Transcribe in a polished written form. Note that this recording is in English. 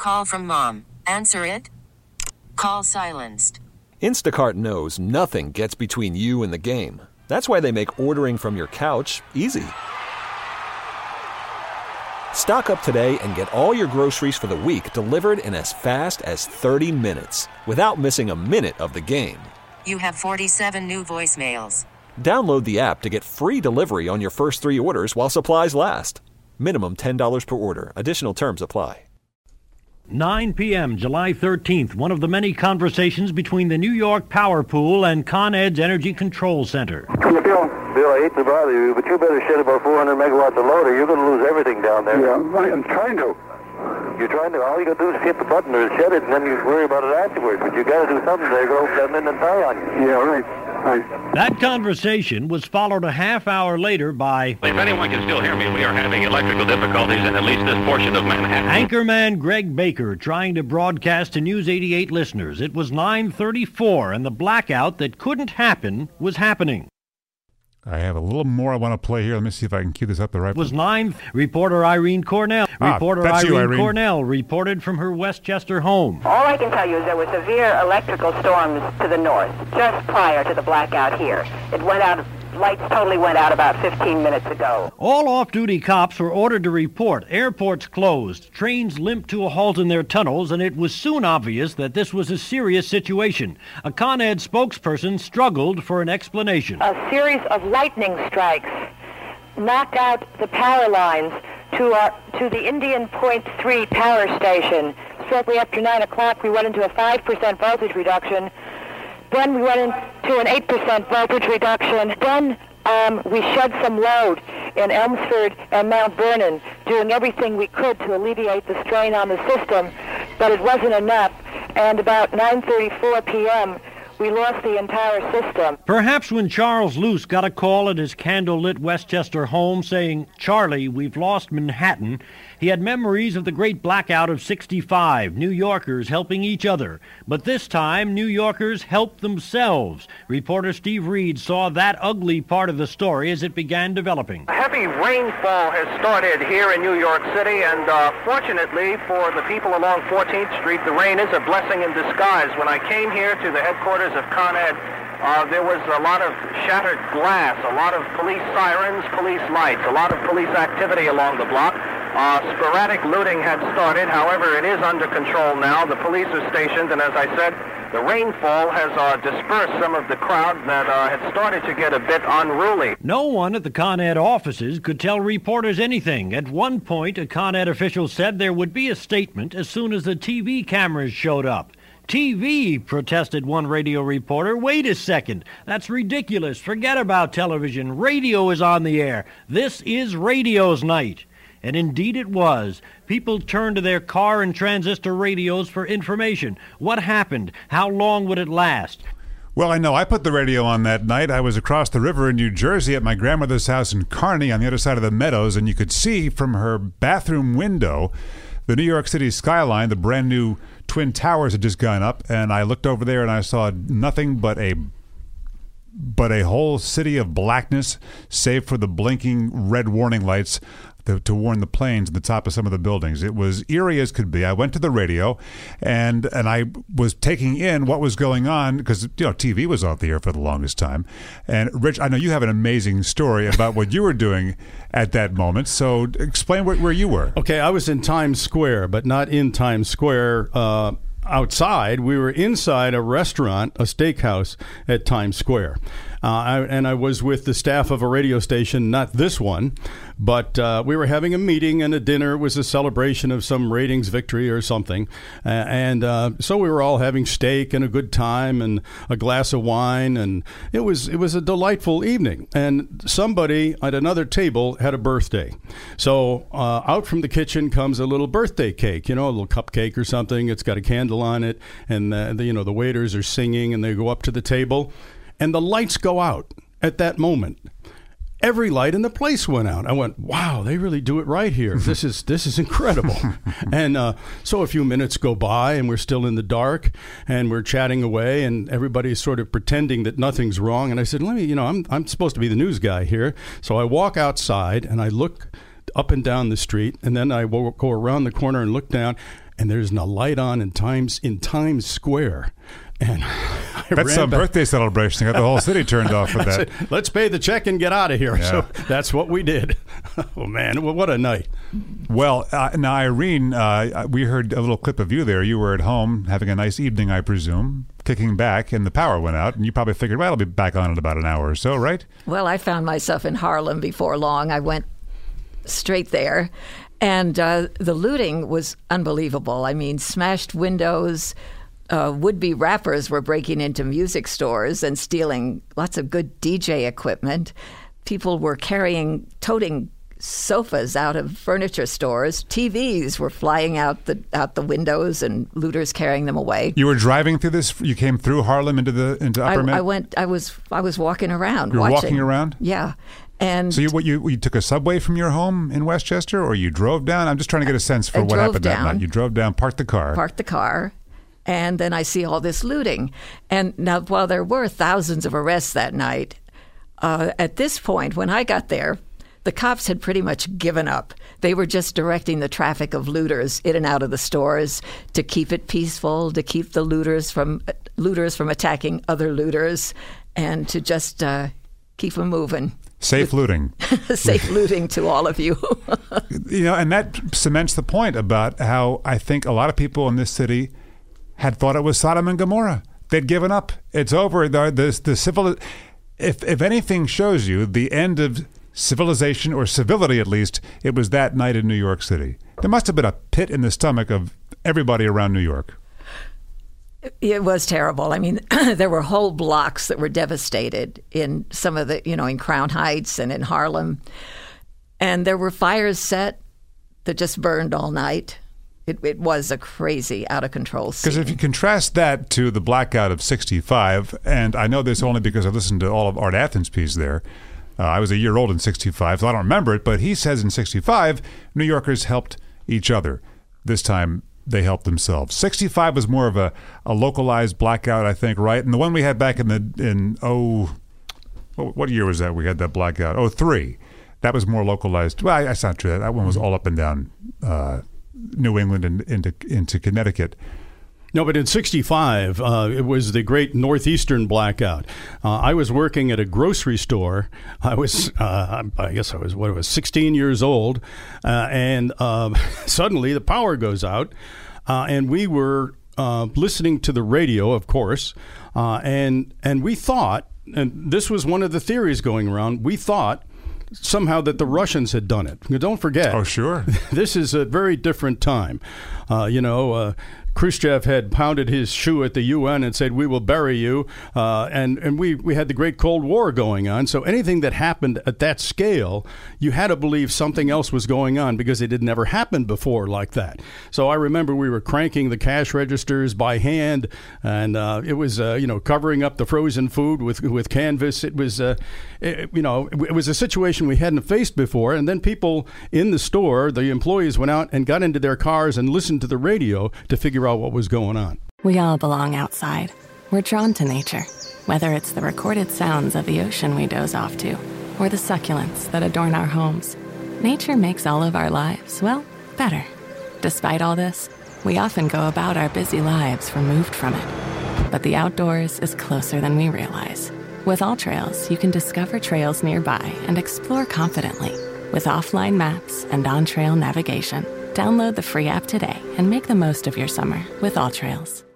call from mom. Answer it. Call silenced. Instacart knows nothing gets between you and the game. That's why they make ordering from your couch easy. Stock up today and get all your groceries for the week delivered in as fast as 30 minutes without missing a minute of the game. You have 47 new voicemails. Download the app to get free delivery on your first 3 orders while supplies last. Minimum $10 per order. Additional terms apply. 9 p.m., July 13th, one of the many conversations between the New York Power Pool and Con Ed's Energy Control Center. Bill, I hate to bother you, but you better shed about 400 megawatts of load or you're going to lose everything down there. Yeah, I'm trying to. You're trying to, all you got to do is hit the button or shed it, and then you worry about it afterwards. But you got to do something. They're going to come in and tie on you. Yeah, right. That conversation was followed a half hour later by... If anyone can still hear me, we are having electrical difficulties in at least this portion of Manhattan. Anchorman Greg Baker trying to broadcast to News 88 listeners. It was 9:34, and the blackout that couldn't happen was happening. I have a little more I want to play here. Let me see if I can cue this up the right It was 9. Reporter Irene Cornell. Irene Cornell reported from her Westchester home. All I can tell you is there were severe electrical storms to the north just prior to the blackout here. It went out. Lights totally went out about 15 minutes ago. All off-duty cops were ordered to report. Airports closed. Trains limped to a halt in their tunnels, and it was soon obvious that this was a serious situation. A Con Ed spokesperson struggled for an explanation. A series of lightning strikes knocked out the power lines to the Indian Point 3 power station. Shortly after 9 o'clock, we went into a 5% voltage reduction. Then we went into an 8% voltage reduction. Then we shed some load in Elmsford and Mount Vernon, doing everything we could to alleviate the strain on the system, but it wasn't enough. And about 9:34 p.m., we lost the entire system. Perhaps when Charles Luce got a call at his candlelit Westchester home saying, "Charlie, we've lost Manhattan," he had memories of the great blackout of '65, New Yorkers helping each other. But this time, New Yorkers helped themselves. Reporter Steve Reed saw that ugly part of the story as it began developing. A heavy rainfall has started here in New York City, and fortunately for the people along 14th Street, the rain is a blessing in disguise. When I came here to the headquarters of Con Ed, there was a lot of shattered glass, a lot of police sirens, police lights, a lot of police activity along the block. Sporadic looting had started. However, it is under control now. The police are stationed, and as I said, the rainfall has dispersed some of the crowd that had started to get a bit unruly. No one at the Con Ed offices could tell reporters anything. At one point, a Con Ed official said there would be a statement as soon as the TV cameras showed up. TV, protested one radio reporter. Wait a second. That's ridiculous. Forget about television. Radio is on the air. This is radio's night. And indeed it was. People turned to their car and transistor radios for information. What happened? How long would it last? Well, I know I put the radio on that night. I was across the river in New Jersey at my grandmother's house in Kearny on the other side of the meadows, and you could see from her bathroom window the New York City skyline. The brand new Twin Towers had just gone up, and I looked over there and I saw nothing but a whole city of blackness, save for the blinking red warning lights to warn the planes at the top of some of the buildings. It was eerie as could be. I went to the radio, and I was taking in what was going on because TV was off the air for the longest time. And Rich, I know you have an amazing story about what you were doing at that moment. So explain where you were. Okay, I was in Times Square, but not in Times Square. Outside, we were inside a restaurant, a steakhouse at Times Square. I was with the staff of a radio station, not this one, but we were having a meeting and a dinner. It was a celebration of some ratings victory or something. So we were all having steak and a good time and a glass of wine, and it was a delightful evening. And somebody at another table had a birthday. So out from the kitchen comes a little birthday cake, a little cupcake or something. It's got a candle on it, and the waiters are singing, and they go up to the table. And the lights go out at that moment. Every light in the place went out. I went, wow, they really do it right here. This is incredible. And so a few minutes go by, and we're still in the dark, and we're chatting away, and everybody's sort of pretending that nothing's wrong. And I said, I'm supposed to be the news guy here. So I walk outside, and I look up and down the street, and then I go around the corner and look down. and there's a light on in Times Square. And that's some birthday celebration. Got the whole city turned off for that. Let's pay the check and get out of here. Yeah. So that's what we did. Oh, man, what a night. Well, now, Irene, we heard a little clip of you there. You were at home having a nice evening, I presume, kicking back, and the power went out, and you probably figured, well, I'll be back on in about an hour or so, right? Well, I found myself in Harlem before long. I went straight there, and the looting was unbelievable. I mean, smashed windows. Would-be rappers were breaking into music stores and stealing lots of good DJ equipment. People were toting sofas out of furniture stores. TVs were flying out the windows, and looters carrying them away. You were driving through this. You came through Harlem into Upper Manhattan. I was walking around. You were watching. walking around? Yeah. And so you took a subway from your home in Westchester, or you drove down? I'm just trying to get a sense for what happened that night. You drove down, parked the car. And then I see all this looting. And now, while there were thousands of arrests that night, at this point, when I got there, the cops had pretty much given up. They were just directing the traffic of looters in and out of the stores to keep it peaceful, to keep the looters from attacking other looters, and to just keep them moving. Safe looting. Safe looting to all of you. And that cements the point about how I think a lot of people in this city had thought it was Sodom and Gomorrah. They'd given up. It's over. If anything shows you the end of civilization, or civility at least, it was that night in New York City. There must have been a pit in the stomach of everybody around New York. It was terrible. I mean, there were whole blocks that were devastated in some of the, in Crown Heights and in Harlem. And there were fires set that just burned all night. It was a crazy, out-of-control scene. Because if you contrast that to the blackout of 65, and I know this only because I listened to all of Art Athens' piece there. I was a year old in 65, so I don't remember it, but he says in 65, New Yorkers helped each other. This time, they helped themselves. 65 was more of a localized blackout, I think, right? And the one we had back what year was that we had that blackout? 03. That was more localized. Well, that's not true. That one was all up and down New England and into Connecticut. No, but in 65, it was the great Northeastern blackout. I was working at a grocery store. I was, I guess I was 16 years old, and suddenly the power goes out, and we were listening to the radio, of course, and we thought, and this was one of the theories going around, we thought somehow that the Russians had done it. Don't forget. Oh, sure. This is a very different time. Khrushchev had pounded his shoe at the UN and said, "We will bury you." And we had the Great Cold War going on. So anything that happened at that scale, you had to believe something else was going on because it had never happened before like that. So I remember we were cranking the cash registers by hand, and it was, covering up the frozen food with canvas. It was, it was a situation we hadn't faced before. And then people in the store, the employees went out and got into their cars and listened to the radio to figure out what was going on. We all belong outside. We're drawn to nature, whether it's the recorded sounds of the ocean we doze off to, or the succulents that adorn our homes. Nature makes all of our lives, better. Despite all this, we often go about our busy lives removed from it. But the outdoors is closer than we realize. With AllTrails, you can discover trails nearby and explore confidently with offline maps and on-trail navigation. Download the free app today and make the most of your summer with AllTrails.